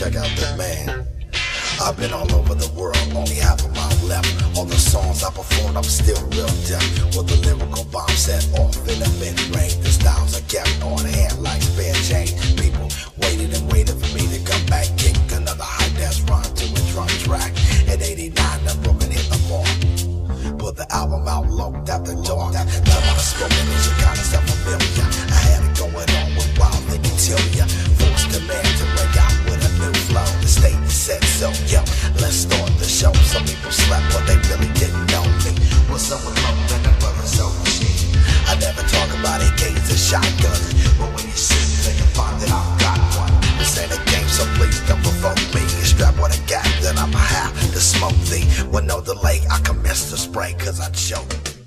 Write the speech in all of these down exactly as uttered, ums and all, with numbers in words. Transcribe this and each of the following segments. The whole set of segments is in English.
check out the man. I've been all over the world, only half of mine left. All the songs I performed, I'm still real deaf. With the lyrical bomb set off in the mid-range, the styles are kept on hand like spare change. People waited and waited for me to come back, kick another high-dance run to a drum track. In eighty-nine, the Brooklyn hit the mark. Put the album out low after dark. That amount of smoking is your kind of stuff familiar. I had it going on with wild nigga till ya. Forced the man to break out with a new flow. The state said so, yo, let's start the show. Some people slept, but they really didn't know me. What's up with love and the brothers so machine? I never talk about A Ks and shotguns, but when you see me, then you find that I've got one. This ain't a game, so please don't provoke me. You strap with a gap, then I'ma have to smoke thee. With no delay, I commence to spray, cause I choke.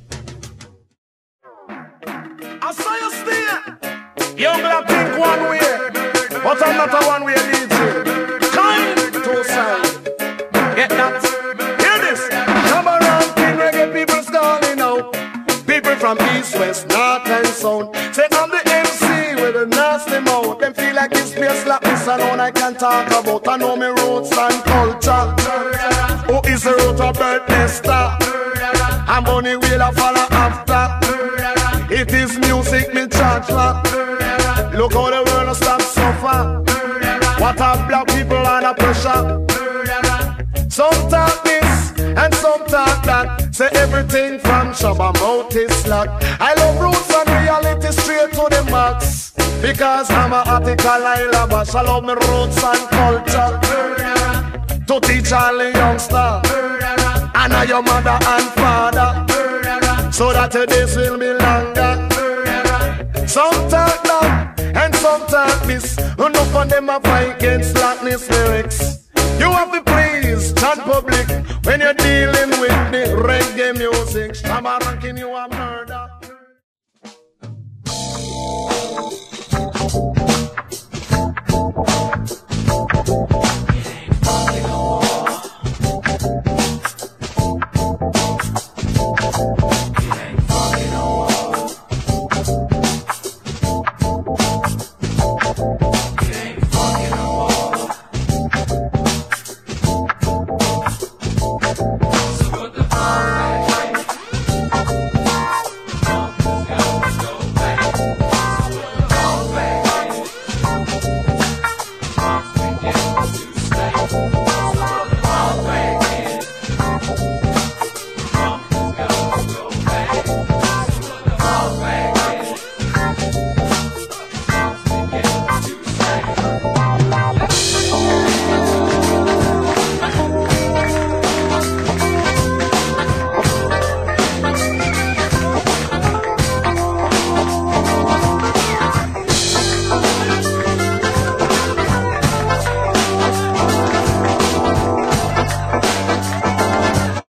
I saw you steer. Young black think one way, but I'm not a one way D J. Kind to side. Get that? Hear this. Come around, king reggae people stalling out. People from east, west, north and south. Say I'm the M C with a nasty mouth. Them feel like this place like this alone I can talk about. I know me roots and culture. Who is the root of birthday star? I'm only will I follow after. It is music me charge for. Look how the world stop suffer. What have black people under pressure? Some talk this and some talk that. Say everything from Shabba mouth is locked. I love roots and reality straight to the max. Because I'm a article I love us. I love me roots and culture. To teach all the youngster. Honor your mother and father. So that your days will be longer. Some talk that and some talk this. Enough of them a fight against slackness lyrics. You have to please stand public when you're dealing with the reggae music. Shabba ranking you a murder. Stay.